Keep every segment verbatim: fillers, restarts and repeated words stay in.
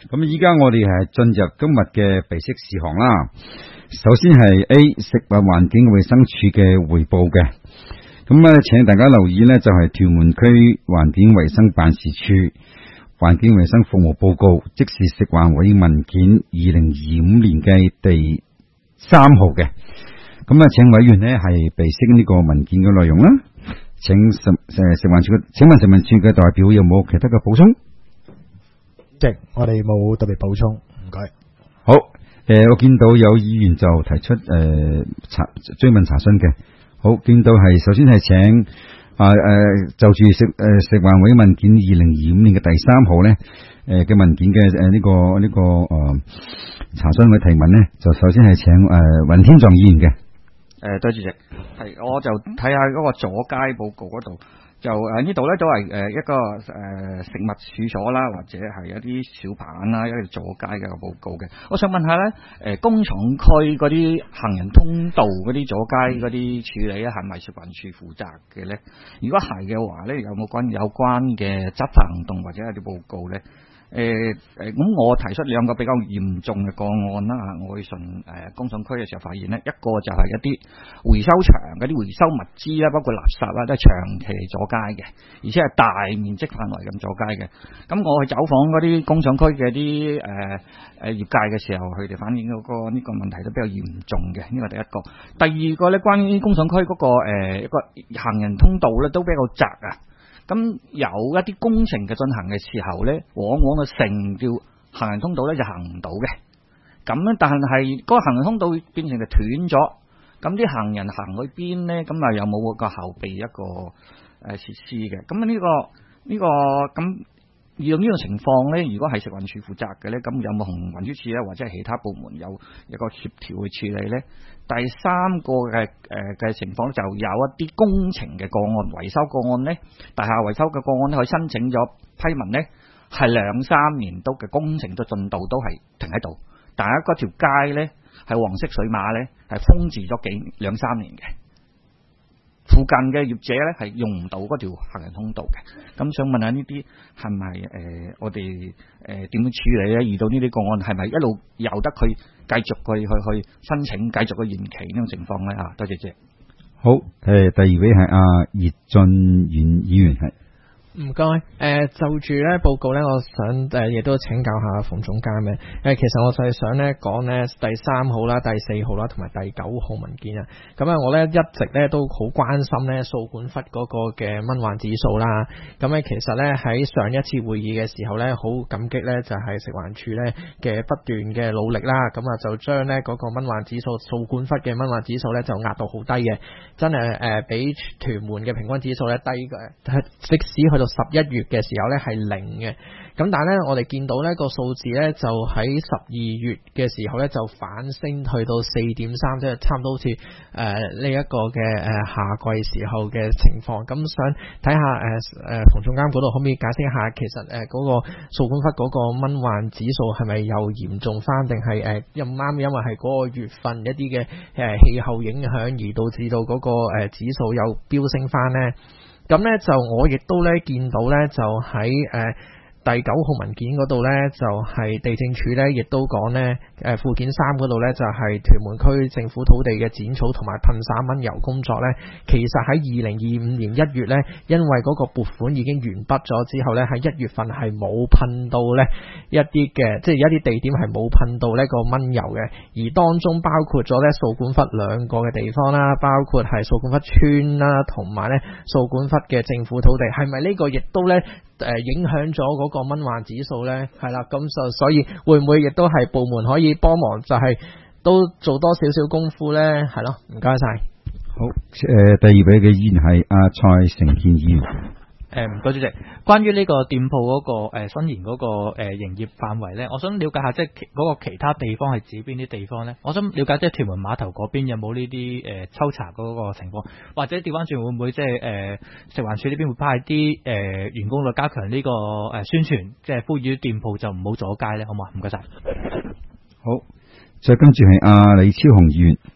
咁依家我哋係進入今日嘅備悉事項啦。首先係 A 食物環境衛生署嘅匯報嘅。咁咧，請大家留意呢，就係屯門區環境衛生辦事處環境衛生服務報告，即是食環委文件二零二五年嘅第三號嘅。咁啊，請委員呢係備悉呢個文件嘅內容啦。請食誒食環署嘅，請問食環署嘅代表有冇其他嘅補充？ 即我哋冇特別補充，唔該。 好，誒、呃，我見到有議員就提出誒、呃、查追問查詢嘅。好，見到係首先係請啊誒、呃、就住食誒、呃、食環委文件二零二五年嘅第三號咧誒嘅文件嘅誒呢個呢、這個誒、呃、查詢嘅提問咧，就首先係請誒雲、呃、天壯議員嘅。 誒、呃，對主席，係我就睇下嗰個阻街報告嗰度，就誒呢度咧都係誒一個誒、呃、食物處所啦，或者係一啲小販啦，一啲阻街嘅報告嘅。我想問下咧，誒、呃、工廠區嗰啲行人通道嗰啲阻街嗰啲處理咧，係咪食環署負責嘅咧？如果係嘅話咧，有冇關有關嘅執法行動或者係啲報告咧？誒、呃、誒，咁、呃、我提出兩個比較嚴重嘅個案啦嚇，我去巡誒工廠區嘅時候發現咧，一個就係一啲回收場嗰啲回收物資啦，包括垃圾啦，都係長期阻街嘅，而且係大面積範圍咁阻街嘅。咁我去走訪嗰啲工廠區嘅啲誒誒業界嘅時候，佢哋反映嗰個呢個問題都比較嚴重嘅。呢個第一個，第二個咧，關於工廠區嗰、那個誒、呃、一個行人通道咧，都比較窄啊。咁有一啲工程嘅進行嘅時候咧，往往就成條行人通道咧就行唔到嘅。咁咧，但係嗰個行人通道變成就斷咗，咁啲行人行去邊咧？咁啊有冇個後備一個誒設施嘅？咁呢、呢個呢、呢個咁用呢種情況咧，如果係食環署負責嘅咧，咁有冇同運輸署咧或者係其他部門有一個協調去處理咧？第三個嘅誒嘅情況就有一啲工程嘅個案、維修個案咧，大廈維修嘅個案咧，佢申請咗批文咧，係兩三年都嘅工程嘅進度都係停喺度，但係嗰條街咧係黃色水馬咧係封住咗幾兩三年嘅，附近嘅業者咧係用唔到嗰條行人通道嘅。咁想問下呢啲係咪誒我哋誒點樣處理咧？遇到呢啲個案係咪一路由得佢繼續去去去申請，繼續去延期呢種情況咧？啊，多謝謝。 好，誒、呃、第二位係阿葉俊遠議員係。 唔該，誒、呃、就住咧報告咧，我想誒亦、呃、都請教下馮總監嘅。誒、呃、其實我就係想咧講咧第三號啦、第四號啦同埋第九號文件啊。咁啊，我咧一直咧都好關心咧掃管笏嗰個嘅蚊患指數啦。咁咧其實咧喺上一次會議嘅時候咧，好感激咧就係食環署咧嘅不斷嘅努力啦。咁啊就將咧嗰個蚊患指數掃管笏嘅蚊患指數咧就壓到好低嘅，真係誒比屯門嘅平均指數咧低嘅，即使去到十一月嘅時候咧係零嘅，咁但係咧我哋見到咧個數字咧就喺十二月嘅時候咧就反升去到四點三，即係差唔多好似誒呢一個嘅誒夏季時候嘅情況。咁想睇下誒誒馮總監嗰度可唔可以解釋一下，其實誒嗰個掃管笏嗰個蚊患指數係咪又嚴重翻，定係誒又唔啱？因為係嗰個月份一啲嘅誒氣候影響而導致到嗰個誒指數有飆升翻咧？咁咧就我亦都咧見到咧就喺誒、呃、第九號文件嗰度咧就係、是、地政署咧亦都講咧誒附件三嗰度咧就係、是、屯門區政府土地嘅剪草同埋噴灑蚊油工作咧，其實喺二零二五年一月咧，因為嗰個撥款已經完畢咗之後咧，喺一月份係冇噴到咧一啲嘅，即係一啲地點係冇噴到呢個蚊油嘅，而當中包括咗咧掃管笏兩個嘅地方啦，包括係掃管笏村啦，同埋咧掃管笏嘅政府土地，係咪呢個亦都咧誒影響咗嗰個蚊患指數咧？係啦，咁就所以會唔會亦都係部門可以幫忙，就係都做多少少功夫咧？係咯，唔該晒。 好，誒、呃、第二位嘅議員係阿蔡成健議員。 誒唔該主席，關於呢個店鋪嗰、那個誒新營嗰個誒營業範圍咧，我想了解下即係嗰個其他地方係指邊啲地方咧？我想了解即係屯門碼頭嗰邊有冇呢啲誒抽查嗰個情況，或者調翻轉會唔會即係誒食環署呢邊會派啲誒、呃、員工去加強呢個誒宣傳，即係呼籲啲店鋪就唔好阻街咧，好嘛？唔該晒。 好，再跟住係阿李超雄議員。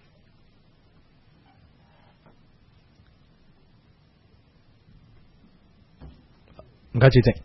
唔該主席。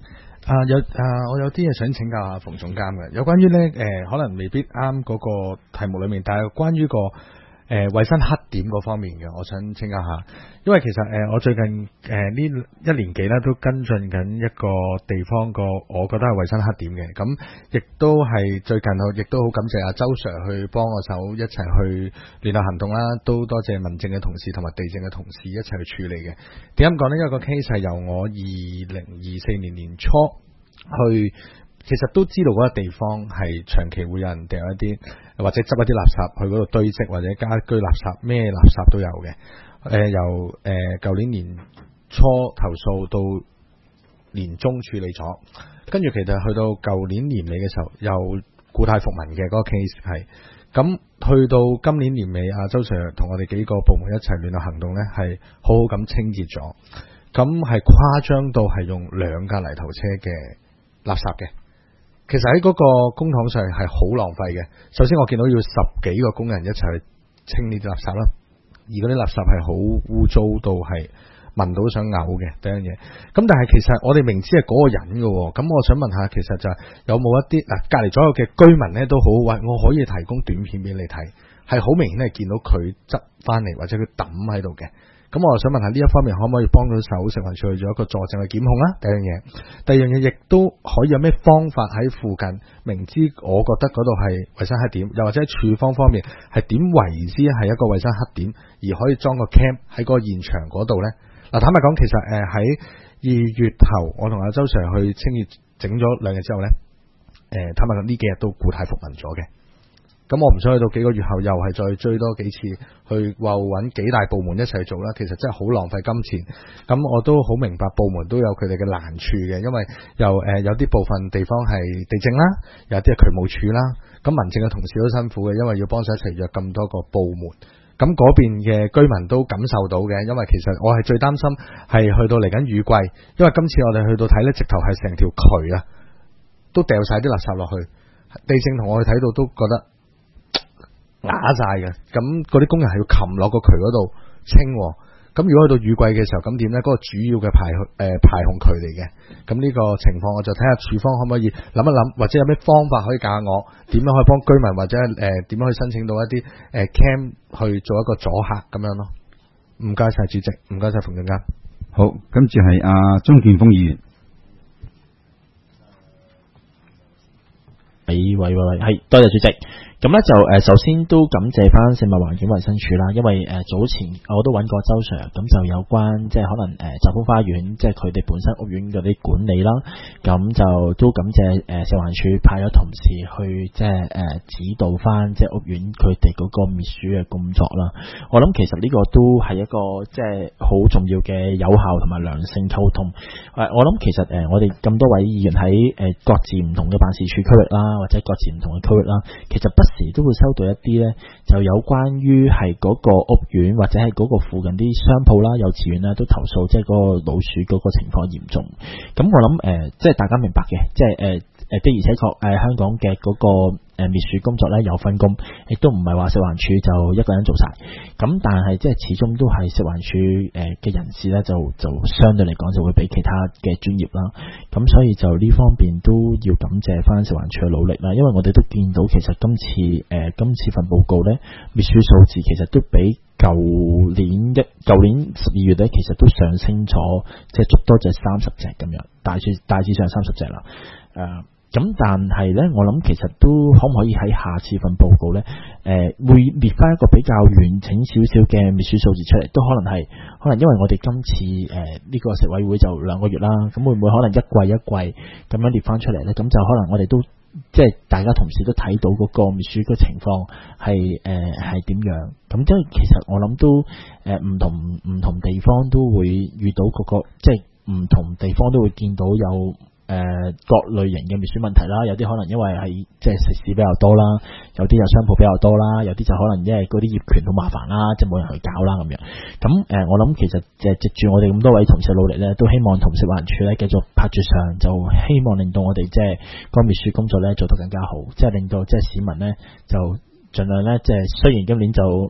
啊有啊，我有啲嘢想請教下馮總監嘅，有關於咧誒，可能未必啱嗰個題目裏面，但係關於個誒衛生黑點嗰方面嘅，我想請教下，因為其實誒、呃、我最近誒呢、呃、一年幾咧都跟進緊一個地方個，我覺得係衛生黑點嘅，咁亦都係最近我亦都好感謝阿周 Sir 去幫我手一齊去聯合行動啦，都多謝民政嘅同事同埋地政嘅同事一齊去處理嘅。點解咁講呢？因為個 case 係由我二零二四年年初去。其實都知道嗰個地方係長期會有人掉一啲或者執一啲垃圾去嗰度堆積，或者家居垃圾咩垃圾都有嘅。誒、呃、由誒舊、呃、年年初投訴到年中處理咗，跟住其實去到舊年年尾嘅時候又故態復萌嘅嗰個 case 係，咁去到今年年尾阿周 Sir 同我哋幾個部門一齊聯絡行動呢，係好好咁清潔咗，咁係誇張到係用兩架泥頭車嘅垃圾嘅。其實喺嗰個公帑上係好浪費嘅。首先我見到要十幾個工人一齊去清呢啲垃圾啦，而嗰啲垃圾係好污糟到係聞到想嘔嘅第一樣嘢。咁但係其實我哋明知係嗰個人嘅，咁我想問下，其實就係有冇一啲嗱隔離左右嘅居民呢都好，喂，我可以提供短片俾你睇，係好明顯係見到佢執翻嚟或者佢抌喺度嘅。咁我想問下呢一方面可唔可以幫到手食環署去做一個助證去檢控啦？第一樣嘢，第二樣嘢亦都可以有咩方法喺附近明知我覺得嗰度係衛生黑點，又或者喺處方方面係點為之係一個衛生黑點，而可以裝個 cam 喺個現場嗰度呢？嗱，坦白講，其實誒喺二月頭我同阿周 Sir 去清潔整咗兩日之後呢，誒坦白講呢幾日都故態復萌咗嘅。咁我唔想去到幾個月後又係再追多幾次，去話揾幾大部門一齊做啦，其實真係好浪費金錢。咁我都好明白部門都有佢哋嘅難處嘅，因為又誒、呃、有啲部分地方係地政啦，有啲係渠務署啦，咁民政嘅同事都辛苦嘅，因為要幫手一齊約咁多個部門。咁嗰邊嘅居民都感受到嘅，因為其實我係最擔心係去到嚟緊雨季，因為今次我哋去到睇呢，直頭係成條渠啊，都掉晒啲垃圾落去。地政同我去睇到都覺得啞晒嘅，咁嗰啲工人係要擒落個渠嗰度清，咁如果去到雨季嘅時候，咁點呢？嗰、嗰個主要嘅排誒、呃、排洪渠嚟嘅，咁呢個情況我就睇下署方可唔可以諗一諗，或者有咩方法可以教下我，點樣可以幫居民或者誒點、呃、樣去申請到一啲誒、呃、cam 去做一個阻嚇咁樣咯。唔該晒主席，唔該晒馮總監。 好，跟住係阿鍾建峰議員。 喂喂喂喂，係多謝主席。咁咧就誒，首先都感謝翻食物環境衛生署啦，因為誒、呃、早前我都揾過周 Sir，咁就有關即係可能誒澤豐花園，即係佢哋本身屋苑嗰啲管理啦，咁就都感謝誒食環署派咗同事去即係誒、呃、指導翻即係屋苑佢哋嗰個滅鼠嘅工作啦。我諗其實呢個都係一個即係好重要嘅有效同埋良性溝通。誒、呃，我諗其實誒、呃、我哋咁多位議員喺誒、呃、各自唔同嘅辦事處區域啦，或者各自唔同嘅區域啦，其實不時都會收到一啲呢，就有關於係嗰個屋苑或者係嗰個附近啲商鋪啦、幼稚園啦，都投訴即係嗰個老鼠嗰個情況嚴重。咁我諗誒、呃，即係大家明白嘅，即係誒。呃誒的而且確誒香港嘅嗰個誒滅鼠工作咧有分工，亦都唔係話食環署就一個人做晒。咁但係即係始終都係食環署誒嘅人士咧，就就相對嚟講就會比其他嘅專業啦。咁所以就呢方面都要感謝翻食環署嘅努力啦。因為我哋都見到其實今次誒、呃、今次份報告咧滅鼠數字其實都比舊年一舊年十二月咧其實都上升咗，即係捉多隻三十隻咁樣，大致大致上三十隻啦。誒、呃。咁但係咧，我諗其實都可唔可以喺下次份報告咧，誒、呃、會列翻一個比較完整少少嘅滅鼠數字出嚟，都可能係可能因為我哋今次誒呢、呃這個食委會就兩個月啦，咁會唔會可能一季一季咁樣列翻出嚟咧？咁就可能我哋都即係大家同事都睇到嗰個滅鼠嘅情況係誒係點樣？咁即係其實我諗都誒唔、呃、同唔同地方都會遇到嗰、那個即係唔同地方都會見到有。誒、呃、各類型嘅滅鼠問題啦，有啲可能因為係即係食肆比較多啦，有啲有商鋪比較多啦，有啲就可能因為嗰啲業權好麻煩啦，即係冇人去搞啦咁樣。咁誒、呃，我諗其實誒藉住我哋咁多位同事努力咧，都希望同食環署咧繼續拍住上，就希望令到我哋即係個滅鼠工作咧做得更加好，即係令到即係市民咧就盡量咧即係雖然今年就誒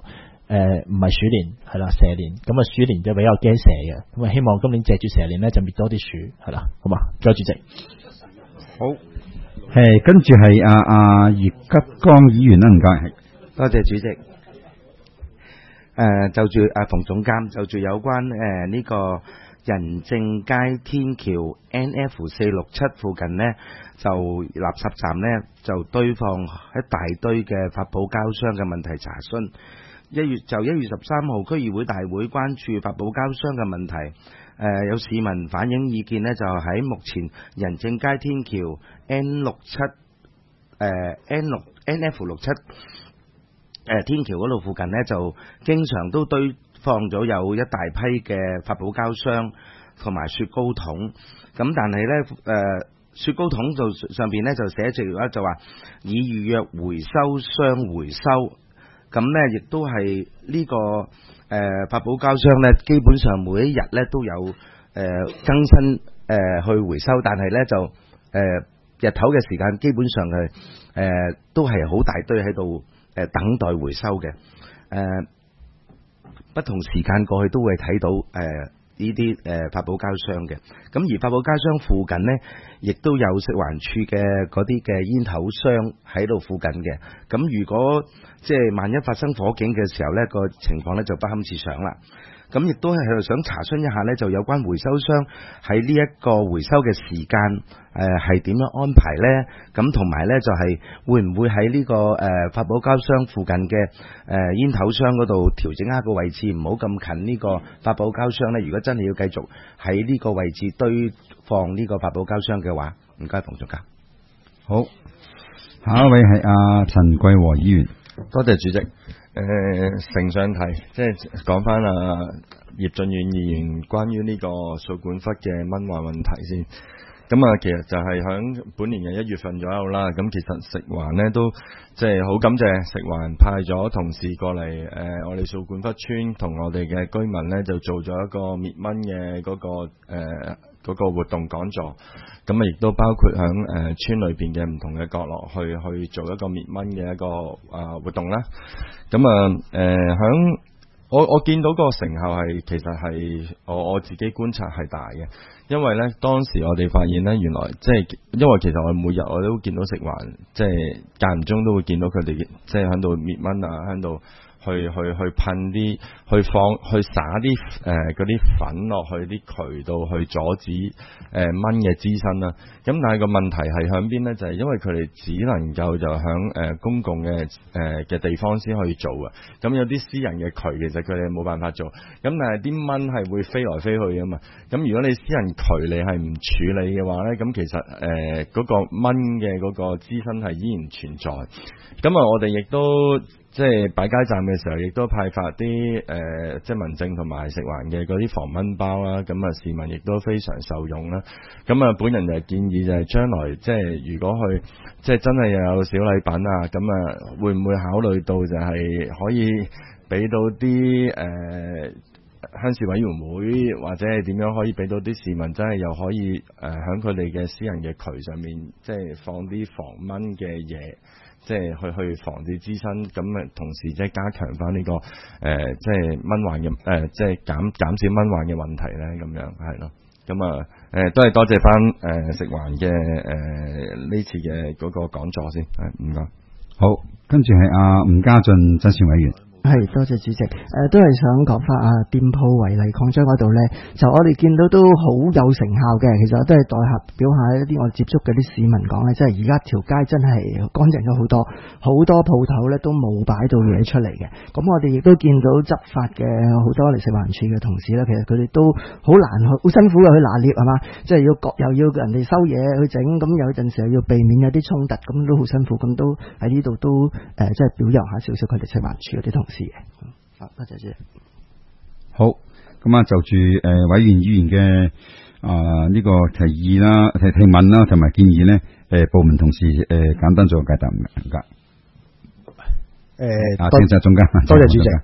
誒唔係鼠年係啦，蛇年，咁啊鼠年就比較驚蛇嘅，咁啊希望今年借住蛇年咧就滅多啲鼠係啦，好嘛？多謝主席。 好，係跟住係阿阿葉吉剛議員啦，唔該， 多謝主席。誒、呃，就住阿馮總監，就住有關誒呢、呃這個仁政街天橋 N F 四六七附近呢，就垃圾站呢，就堆放一大堆嘅發泡膠箱嘅問題查詢。一月就一月十三號區議會大會關注發泡膠箱嘅問題。誒、呃，有市民反映意見呢，就喺目前仁政街天橋 N 六七誒 N 六 N F 六七。誒天橋嗰度附近呢，就經常都堆放咗有一大批嘅發泡膠箱同埋雪糕筒，咁但係呢，誒、呃、雪糕筒就上邊呢，就寫住咧就話已預約回收商回收，咁呢，亦都係呢、這個誒、呃、發泡膠箱呢，基本上每一日呢都有誒、呃、更新誒、呃、去回收，但係呢，就誒、呃、日頭嘅時間基本上係誒、呃、都係好大堆喺度。誒等待回收嘅，誒、呃、不同時間過去都會睇到誒呢啲誒發泡膠箱嘅，咁而發泡膠箱附近呢，亦都有食環署嘅嗰啲嘅煙頭箱喺度附近嘅，咁如果即係萬一發生火警嘅時候呢，個情況呢就不堪設想啦。咁亦都係喺度想查詢一下呢，就有關回收商喺呢一個回收嘅時間，誒係點樣安排呢？咁同埋呢，就係、是、會唔會喺呢、這個誒、呃、發泡膠箱附近嘅誒、呃、煙頭箱嗰度調整下個位置，唔好咁近呢個發泡膠箱呢？如果真係要繼續喺呢個位置堆放呢個發泡膠箱嘅話，唔該，馮總監。 好，下一位係阿陳桂和議員， 多謝主席。誒、呃，承上題，即係講翻啊葉俊遠議員關於呢個掃管笏嘅蚊患問題先。咁啊，其實就係響本年嘅一月份左右啦。咁其實食環呢都即係好感謝食環派咗同事過嚟，誒、呃，我哋掃管笏村同我哋嘅居民呢就做咗一個滅蚊嘅嗰個誒。呃嗰個活動講座，咁啊亦都包括響誒、呃、村裏邊嘅唔同嘅角落去去做一個滅蚊嘅一個啊、呃、活動啦。咁啊誒響我我見到個成效係其實係我我自己觀察係大嘅，因為咧當時我哋發現咧原來即係因為其實我每日我都見到食環，即係間唔中都會見到佢哋即係喺度滅蚊啊，喺度。去去去噴啲，去放去灑啲誒嗰啲粉落去啲渠道，去阻止誒、呃、蚊嘅滋生啦。咁但係個問題係響邊呢？就係、是、因為佢哋只能夠就響誒、呃、公共嘅誒嘅地方先可以做啊。咁有啲私人嘅渠，其實佢哋冇辦法做。咁但係啲蚊係會飛來飛去啊嘛。咁如果你私人渠你係唔處理嘅話呢，咁其實誒嗰、呃那個蚊嘅嗰個滋生係依然存在。咁啊，我哋亦都。即係擺街站嘅時候，亦都派發啲誒、呃，即係民政同埋食環嘅嗰啲防蚊包啦。咁啊，市民亦都非常受用啦。咁啊，本人就係建議就係將來即係如果去即係真係又有小禮品啊，咁啊，會唔會考慮到就係可以俾到啲誒、呃、鄉事委員會或者係點樣可以俾到啲市民真係又可以誒喺佢哋嘅私人嘅渠上面，即係放啲防蚊嘅嘢。即係去去防止滋生，咁啊同時即係加強翻呢、這個誒、呃，即係蚊患嘅誒、呃，即係減減少蚊患嘅問題咧，咁樣係咯。咁啊誒，都係多謝翻誒、呃、食環嘅誒呢次嘅嗰個講座先，係唔該。 好，跟住係阿吳家俊真選委員。 係，多謝主席。誒、呃，都係想講翻啊，店鋪違例擴張嗰度呢，就我哋見到都好有成效嘅。其實都係代合表下一啲我接觸嘅啲市民講咧，即係而家條街真係乾淨咗好多，好多鋪頭呢都冇擺到嘢出嚟嘅。咁我哋亦都見到執法嘅好多嚟食環署嘅同事呢，其實佢哋都好難去，好辛苦嘅去拿捏係嘛，即係要各又要人哋收嘢去整，咁有陣時又要避免有啲衝突，咁都好辛苦，咁都喺呢度都誒、呃，即係表揚下少少佢哋食環署嗰啲同事。好，多謝主席。 好，咁啊，就住誒、呃、委員議員嘅啊呢個提議啦、提提問啦，同埋建議咧，誒、呃、部門同事誒、呃、簡單做個解答唔該。誒， 誒， 啊，謝謝總監， 多謝主席。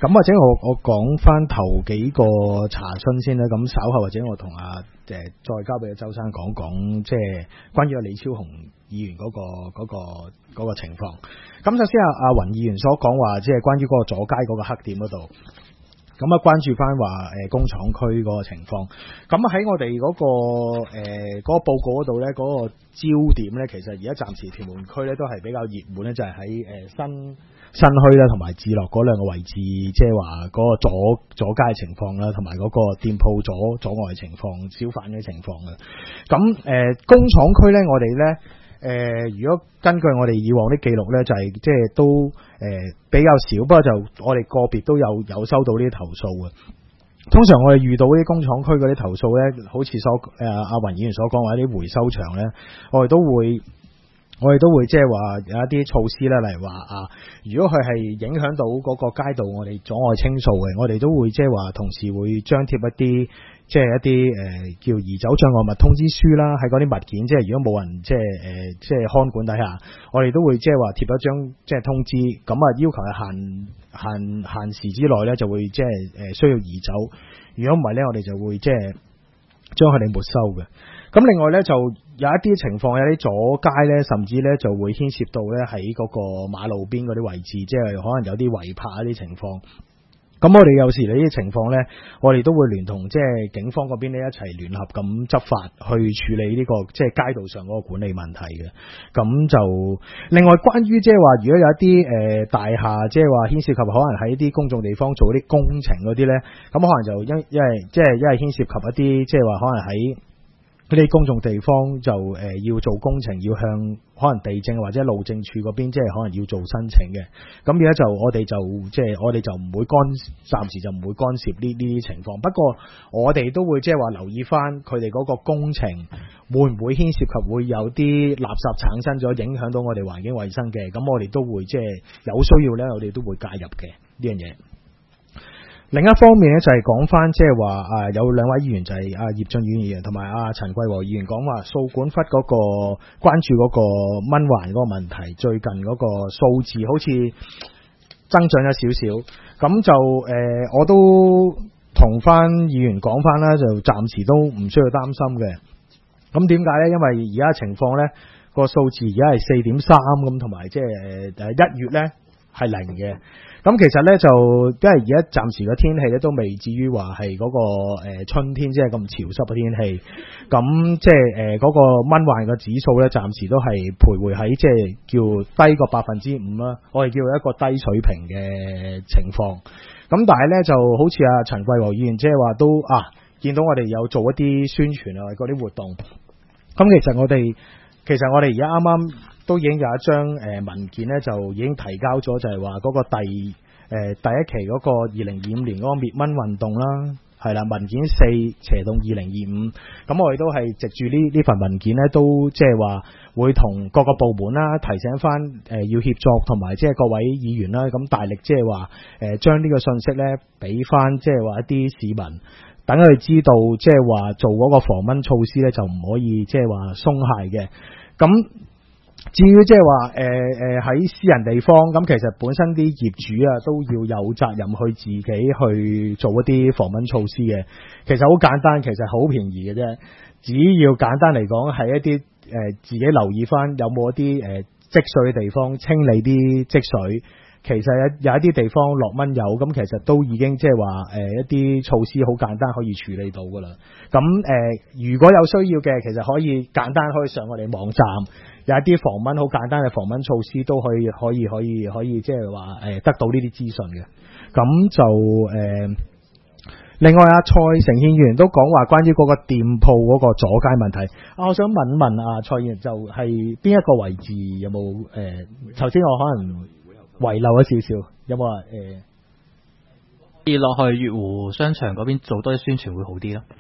咁或者我我講翻頭幾個查詢先啦，咁稍後或者我同阿誒再交俾阿周生講講，即係關於阿李超雄議員嗰、個嗰、個嗰、個情況。咁首先阿阿雲議員所講話，即係關於嗰個左街嗰個黑點嗰度，咁啊關注翻話誒工廠區嗰個情況。咁喺我哋嗰、個誒嗰、個報告嗰度咧，嗰、個焦點咧，其實而家暫時屯門區咧都係比較熱門咧，就係喺誒新。新墟啦，同埋置樂嗰兩個位置，即係話嗰個左左街情況啦，同埋嗰個店鋪左左外情況、小販嘅情況嘅。咁誒、呃、工廠區咧，我哋咧誒，如果根據我哋以往啲記錄咧，就係即係都誒、呃、比較少，不過就我哋個別都有有收到呢啲投訴嘅。通常我哋遇到啲工廠區嗰啲投訴咧，好似所誒阿雲議員所講話啲回收場咧，我哋都會。我哋都會即係話有一啲措施咧，例如話啊，如果佢係影響到嗰個街道，我哋阻礙清掃嘅，我哋都會即係話同時會張貼一啲即係一啲誒、呃、叫移走障礙物通知書啦，喺嗰啲物件即係如果冇人即係誒、呃、即係看管底下，我哋都會即係話貼一張即係通知，咁啊要求係限限限時之內咧就會即係誒需要移走，如果唔係咧我哋就會即係將佢哋沒收嘅。咁另外咧就有一啲情況，有啲阻街咧，甚至咧就會牽涉到咧喺嗰個馬路邊嗰啲位置，即係可能有啲違泊一啲情況。咁我哋有時呢啲情況咧，我哋都會聯同即係警方嗰邊咧一齊聯合咁執法去處理呢個即係街道上嗰個管理問題嘅。咁就另外關於即係話，如果有一啲誒大廈即係話牽涉及可能喺啲公眾地方做啲工程嗰啲咧，咁可能就因因為即係因為牽涉及一啲即係話可能喺呢啲公眾地方就誒、呃、要做工程，要向可能地政或者路政處嗰邊，即係可能要做申請嘅。咁而家就我哋就即係我哋就唔會干，暫時就唔會干涉呢呢啲情況。不過我哋都會即係話留意翻佢哋嗰個工程會唔會牽涉及會有啲垃圾產生咗，影響到我哋環境衛生嘅。咁我哋都會即係有需要咧，我哋都會介入嘅呢樣嘢。另一方面咧就係講翻即係話啊有兩位議員就係阿葉俊宇議員同埋阿陳桂和議員講話掃管笏嗰個關注嗰個蚊患嗰個問題，最近嗰個數字好似增長咗少少，咁就誒、呃、我都同翻議員講翻啦，就暫時都唔需要擔心嘅。咁點解咧？因為而家情況咧個數字而家係四點三咁，同埋即係誒一月咧係零嘅。咁其實咧就，因為而家暫時嘅天氣咧都未至於話係嗰個誒春天，即係咁潮濕嘅天氣。咁即係誒嗰個蚊患嘅指數咧，暫時都係徘徊喺即係叫低過百分之五啦。我哋叫一個低水平嘅情況。咁但係咧就好似阿陳桂和議員即係話都啊，見到我哋有做一啲宣傳啊嗰啲活動。咁其實我哋其實我哋而家啱啱都已經有一張誒文件咧，就已經提交咗，就係話嗰個第誒、呃、第一期嗰個二零二五年嗰個滅蚊運動啦，係啦，文件四斜動二零二五，咁我哋都係藉住呢呢份文件咧，都即係話會同各個部門啦提醒翻誒、呃、要協作，同埋即係各位議員啦，咁大力即係話誒將呢個信息咧俾翻即係話一啲市民，等佢哋知道即係話做嗰個防蚊措施咧就唔可以即係話鬆懈嘅，咁。至於即係話誒誒喺私人地方，咁其實本身啲業主啊都要有責任去自己去做一啲防蚊措施嘅。其實好簡單，其實好便宜嘅啫。只要簡單嚟講，係一啲誒、呃、自己留意翻有冇一啲誒積水嘅地方，清理啲積水。其實有有一啲地方落蚊油，咁其實都已經即係話誒一啲措施好簡單可以處理到噶啦。咁誒、呃、如果有需要嘅，其實可以簡單可以上我哋網站。有一啲防蚊好簡單嘅防蚊措施都可以可以可以可以即係話誒得到呢啲資訊嘅。咁就誒、呃、另外阿蔡成憲議員都講話關於嗰個店鋪嗰個阻街問題。啊，我想問問阿蔡議員，就係邊一個位置有冇誒頭先我可能遺漏咗少少，有冇話誒可以落去月湖商場嗰邊做多啲宣傳會好啲咯？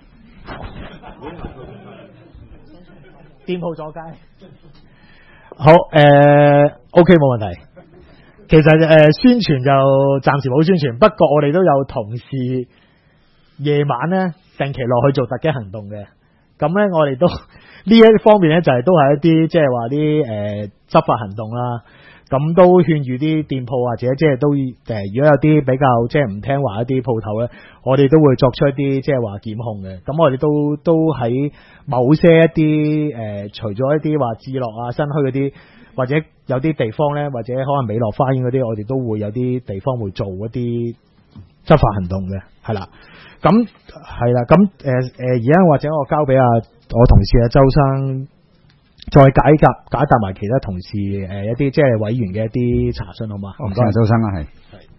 店鋪阻街。好誒、呃、OK 冇問題。其實誒、呃、宣傳就暫時冇宣傳，不過我哋都有同事夜晚咧定期落去做突擊行動嘅。咁咧我哋都呢一方面咧就係、是、都係一啲即係話啲誒執法行動啦。 咁都勸喻啲店鋪或者即係都誒、呃，如果有啲比較即係唔聽話一啲鋪頭咧，我哋都會作出一啲即係話檢控嘅。咁我哋都都喺某些一啲誒、呃，除咗一啲話置樂啊、新墟嗰啲，或者有啲地方咧，或者可能美樂花園嗰啲，我哋都會有啲地方會做一啲執法行動嘅，係啦。咁係啦，咁誒誒，而家或者我交俾啊我同事啊周生。再解答解答埋其他同事誒、呃、一啲即係委員嘅一啲查詢好嘛？ 唔該，周生啊，係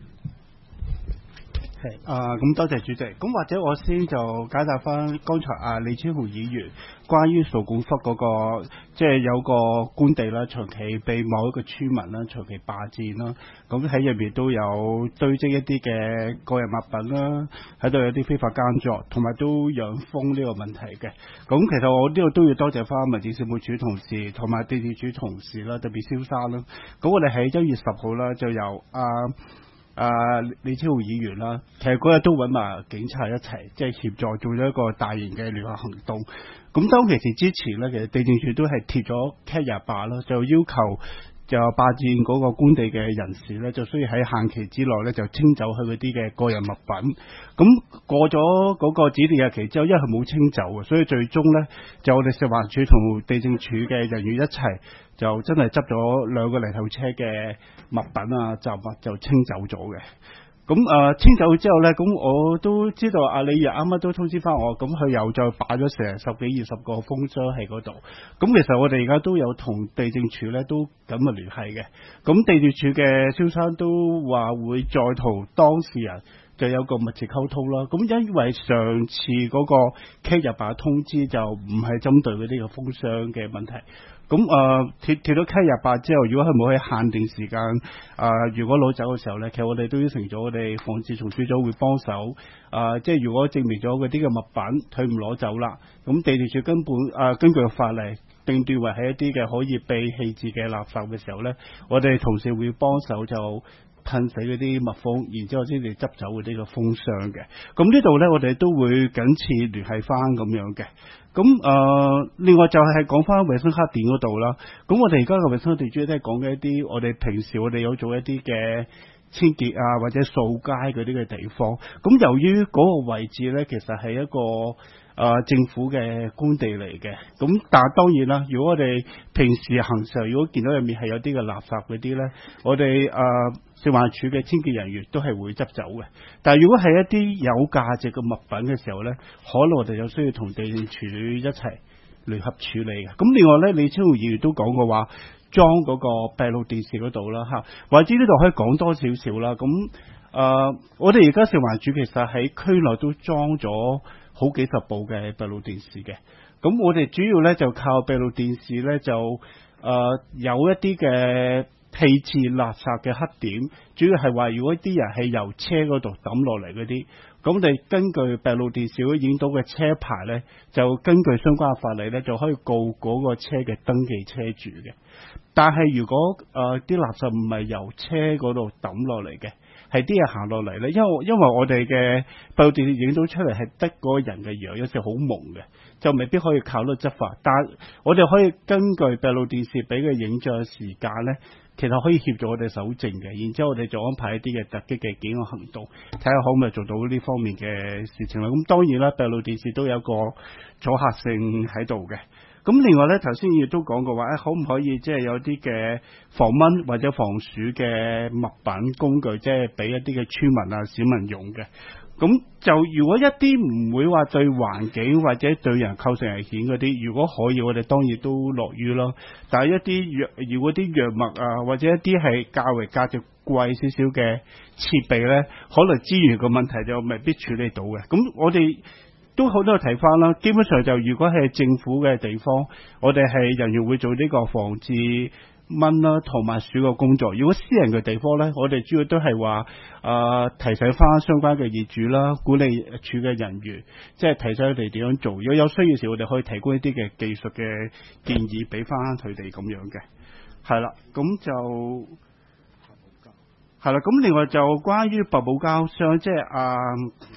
係啊，咁多謝主席。咁或者我先就解答翻剛才啊李超豪議員關於掃管笏嗰個，即係有個官地啦，長期被某一個村民啦長期霸佔啦，咁喺入面都有堆積一啲嘅個人物品啦，喺度有啲非法耕作，同埋都養蜂呢個問題嘅。咁其實我呢度都要多謝翻民政事務處同事同埋地政處同事啦，特別蕭生啦。咁我哋喺一月十號啦，就由啊啊李超豪議員啦，其實嗰日都揾埋警察一齊，即係協助做咗一個大型嘅聯合行動。咁當其時之前呢，其實地政處都係貼咗 Cat 廿八啦，就要求就霸佔嗰個官地嘅人士呢，就需要喺限期之內呢，就清走佢嗰啲嘅個人物品。咁過咗嗰個指定日期之後，因為佢冇清走嘅，所以最終呢，就我哋食環署同地政處嘅人員一齊，就真係執咗兩個泥頭車嘅物品啊雜物就清走咗嘅。咁誒、呃、清走之後咧，咁我都知道阿李爺啱啱都通知翻我，咁佢又再擺咗成十幾二十個封箱喺嗰度。咁其實我哋而家都有同地政處咧都咁嘅聯繫嘅。咁地政處嘅蕭生都話會再同當事人就有個密切溝通啦。咁因為上次嗰個 K 日版通知就唔係針對嗰啲嘅封箱嘅問題。咁誒貼貼咗 K 廿八之後，如果佢冇喺限定時間誒、呃，如果攞走嘅時候咧，其實我哋都應承咗，我哋防治蟲處長會幫手誒、呃，即係如果證明咗嗰啲嘅物品佢唔攞走啦，咁地政處根本誒、呃、根據法例定斷為係一啲嘅可以被棄置嘅垃圾嘅時候咧，我哋同事會幫手就噴死嗰啲蜜蜂，然之後先至執走嗰啲嘅蜂箱嘅。咁呢度咧，我哋都會緊切聯繫翻咁樣嘅。咁誒、呃，另外就係講翻衛生黑點嗰度啦。咁我哋而家嘅衛生黑點主要都係講嘅一啲，我哋平時我哋有做一啲嘅清潔啊，或者掃街嗰啲嘅地方。咁由於嗰個位置咧，其實係一個誒、呃、政府嘅官地嚟嘅。咁但係當然啦，如果我哋平時行時候，如果見到入面係有啲嘅垃圾嗰啲咧，我哋誒。呃食環署嘅清潔人員都係會執走嘅，但係如果係一啲有價值嘅物品嘅時候呢，可能我哋有需要同地政處一齊聯合處理嘅。咁另外呢，李超豪議員都講過話裝嗰個閉路電視嗰度啦，嚇，或者呢度可以講多少少啦。咁誒、呃，我哋而家食環署其實喺區內都裝咗好幾十部嘅閉路電視嘅。咁我哋主要呢就靠閉路電視呢，就誒、呃、有一啲嘅棄置垃圾嘅黑點，主要係話如果啲人係由車嗰度抌落嚟嗰啲，咁我哋根據閉路電視會影到嘅車牌呢，就根據相關嘅法例呢，就可以告嗰個車嘅登記車主嘅。但係如果誒啲、呃、垃圾唔係由車嗰度抌落嚟嘅，係啲人行落嚟呢，因為因為我哋嘅閉路電視影到出嚟係得嗰個人嘅樣，有時好蒙嘅，就未必可以靠到執法。但係我哋可以根據閉路電視俾佢影像嘅時間呢，其實可以協助我哋搜證嘅，然之後我哋就安排一啲嘅突擊嘅檢控行動，睇下可唔可以做到呢方面嘅事情啦。咁當然啦，閉路電視都有個阻嚇性喺度嘅。咁另外咧，頭先亦都講過話，誒可唔可以即係有啲嘅防蚊或者防鼠嘅物品工具，即係俾一啲嘅村民啊市民用嘅。咁就如果一啲唔會話對環境或者對人構成危險嗰啲，如果可以，我哋當然都樂於咯。但係一啲藥，如果啲藥物啊，或者一啲係較為價值貴少少嘅設備咧，可能資源個問題就未必處理到嘅。咁我哋都好多睇翻啦，基本上就如果係政府嘅地方，我哋係人員會做呢個防治蚊啦同埋鼠嘅工作。如果私人嘅地方呢，我哋主要都係話誒提醒翻相關嘅業主啦、管理處嘅人員，即係提醒佢哋點樣做。如果有需要時，我哋可以提供一啲嘅技術嘅建議俾翻佢哋咁樣嘅。係啦，咁就係啦。咁另外就關於百寶膠箱，即係啊。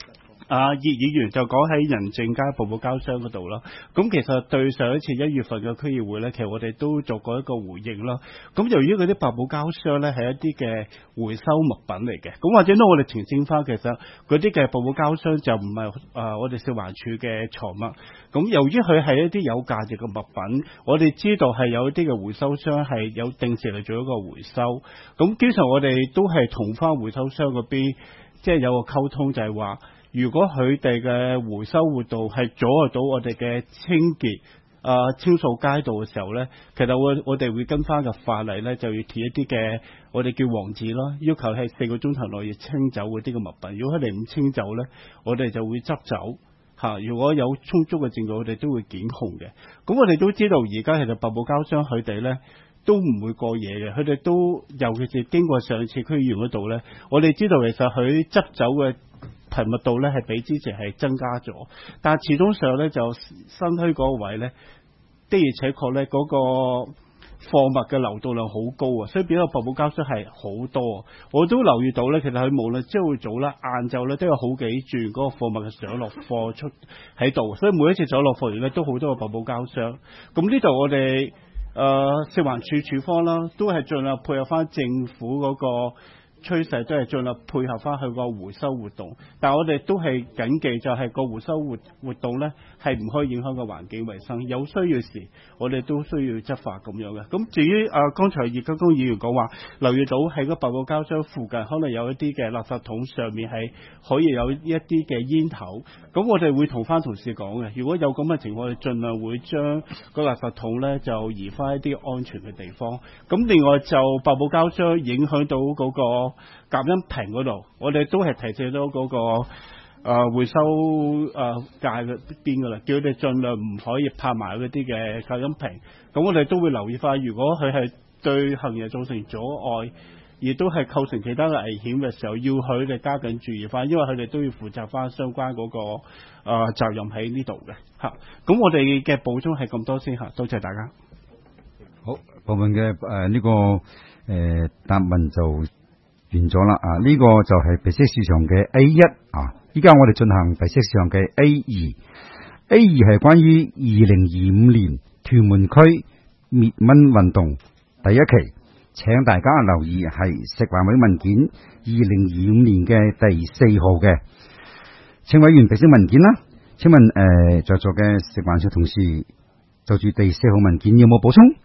啊，葉議員就講喺仁政街瀑布膠箱嗰度啦。咁其實對上一次一月份嘅區議會咧，其實我哋都做過一個回應啦。咁由於嗰啲瀑布膠箱咧係一啲嘅回收物品嚟嘅，咁或者呢我哋澄清翻，其實嗰啲嘅瀑布膠箱就唔係誒我哋食環署嘅財物。咁由於佢係一啲有價值嘅物品，我哋知道係有一啲嘅回收商係有定時嚟做一個回收。咁經常我哋都係同翻回收商嗰邊，即係有個溝通，就係話，如果佢哋嘅回收活動係阻礙到我哋嘅清潔、啊、呃、清掃街道嘅時候呢，其實我我哋會跟翻嘅法例呢，就要貼一啲嘅我哋叫黃紙啦，要求係四個鐘頭內要清走嗰啲嘅物品。如果佢哋唔清走呢，我哋就會執走嚇。如果有充足嘅證據，我哋都會檢控嘅。咁我哋都知道而家其實瀑布膠箱佢哋呢都唔會過夜嘅，佢哋都尤其是經過上次區議員嗰度呢，我哋知道其實佢執走嘅頻密度咧係比之前係增加咗，但係始終上咧就新墟嗰個位咧的而且確咧嗰個貨物嘅流動量好高啊，所以變咗瀑布膠箱係好多。我都留意到咧，其實佢無論朝早啦、晏晝咧都有好幾轉嗰個貨物嘅上落貨出喺度，所以每一次上落貨員咧都好多個瀑布膠箱。咁呢度我哋誒食環署署方啦，都係盡量配合翻政府嗰個趨勢，都係盡量配合翻佢個回收活動，但係我哋都係謹記，就係個回收活活動咧係唔可以影響個環境衛生，有需要時我哋都需要執法咁樣嘅。咁至於啊，剛才葉金公議員講話留意到喺個瀑布膠箱附近可能有一啲嘅垃圾桶上面係可以有一啲嘅煙頭，咁我哋會同翻同事講嘅，如果有咁嘅情況，我哋盡量會將個垃圾桶咧就移翻一啲安全嘅地方。咁另外就瀑布膠箱影響到嗰個隔音屏嗰度，我哋都係提醒咗嗰個誒、呃、回收誒、呃、界嗰邊噶啦，叫佢哋盡量唔可以拍埋嗰啲嘅隔音屏。咁我哋都會留意翻，如果佢係對行人造成阻礙，亦都係構成其他嘅危險嘅時候，要佢哋加緊注意翻，因為佢哋都要負責翻相關嗰、那個誒、呃、責任喺呢度嘅嚇。咁我哋嘅補充係咁多先嚇，多謝大家。 好，部分嘅誒呢個誒、呃、答問就完咗啦啊！呢、這個就係白色市場嘅 A 一啊，依家我哋進行白色市場嘅 A 二。A 二係關於二零二五年屯門區滅蚊運動第一期，請大家留意係食環委文件二零二五年嘅第四號嘅，請委員備悉文件啦。請問誒、呃，在座嘅食環署同事就住第四號文件有冇補充？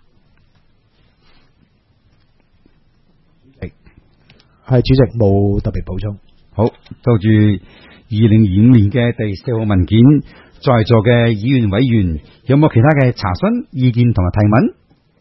係主席冇特別補充。 好，就住二零二五年嘅第四號文件，在座嘅議員委員有冇其他嘅查詢、意見同埋提問？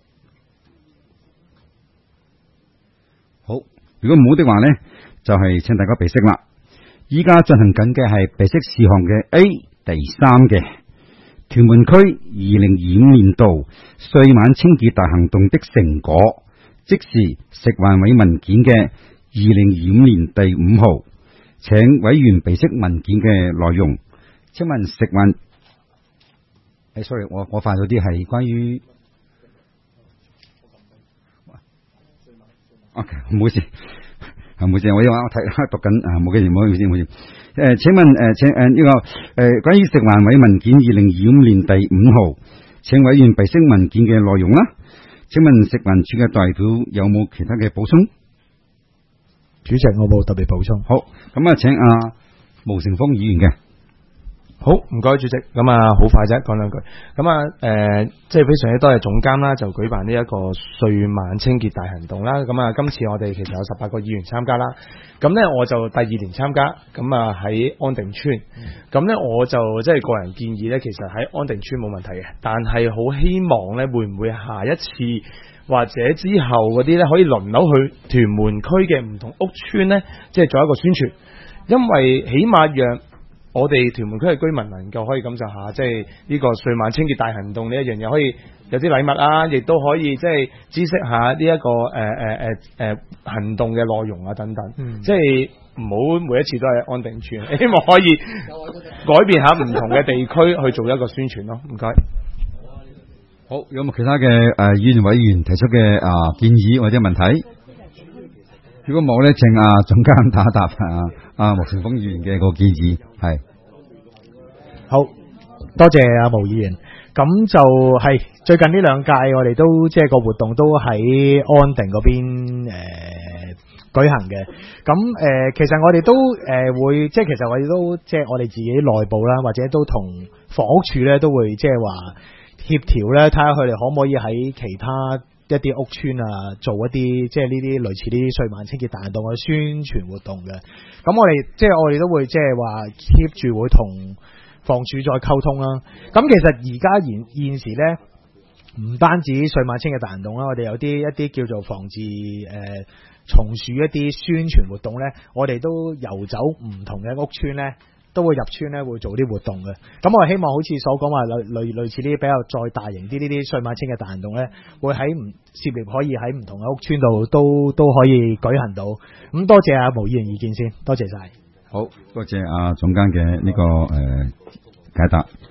好，如果冇的話呢，就係、是、請大家備悉啦。依家進行緊嘅係備悉事項嘅 A 第三嘅屯門區二零二五年度歲晚清潔大行動的成果，即是食環委文件嘅二零二五年第五號，請委員備悉文件嘅內容。請問食環？誒、哎、，sorry， 我我發咗啲係關於，OK， 唔好意思，唔好意思，我因為我睇讀緊啊，冇嘅，唔好意思，唔好意思。誒、呃，請問誒、呃，請誒呢、這個誒、呃、關於食環委文件二零二五年第五號，請委員備悉文件嘅內容啦。請問食環署嘅代表有冇其他嘅補充？ 主席，我冇特別補充。 好，咁啊，請阿毛成峰議員嘅。 好，唔該主席。咁啊，好快啫，講兩句。咁啊，誒、呃，即係非常之多謝總監啦，就舉辦呢一個歲晚清潔大行動啦。咁啊，今次我哋其實有十八個議員參加啦。咁咧，我就第二年參加。咁啊，喺安定村。咁、嗯、咧，我就即係個人建議咧，其實喺安定村冇問題嘅，但係好希望咧，會唔會下一次？或者之後嗰啲咧，可以輪流去屯門區嘅唔同屋邨咧，即係做一個宣傳，因為起碼讓我哋屯門區嘅居民能夠可以感受下，即係呢個歲晚清潔大行動呢一樣嘢，可以有啲禮物啊，亦都可以即係知識下呢、這、一個誒誒誒誒行動嘅內容啊等等，嗯、即係唔好每一次都係安定邨，希望可以改變下唔同嘅地區去做一個宣傳咯。唔該。 好，有冇其他嘅誒議員委員提出嘅啊、呃、建議或者問題？如果冇咧，請啊總監打答啊啊毛成峰議員嘅個建議係。 好多謝阿毛議員。咁就係最近呢兩屆我哋都即係個活動都喺安定嗰邊誒舉行嘅。咁誒、呃、其實我哋都誒、呃、會即係其實我哋都即係我哋自己內部啦，或者都同房屋處咧都會即係話協調咧，睇下佢哋可唔可以喺其他一啲屋邨啊做一啲即係呢啲類似呢啲歲晚清潔大行動嘅宣傳活動嘅。咁我哋即係我哋都會即係話 keep 住會同房署再溝通啦。咁其實而家現現時咧，唔單止歲晚清嘅大行動啦，我哋有啲一啲叫做防治誒、呃、松鼠一啲宣傳活動咧，我哋都遊走唔同嘅屋邨咧，都會入邨咧會做啲活動嘅。咁我希望好似所講話類類類似呢啲比較再大型啲呢啲歲晚清嘅大行動咧，會喺唔涉獵可以喺唔同嘅屋邨度都都可以舉行到。咁多謝阿毛議員意見先，多謝晒。 好多謝阿總監嘅呢個誒解答。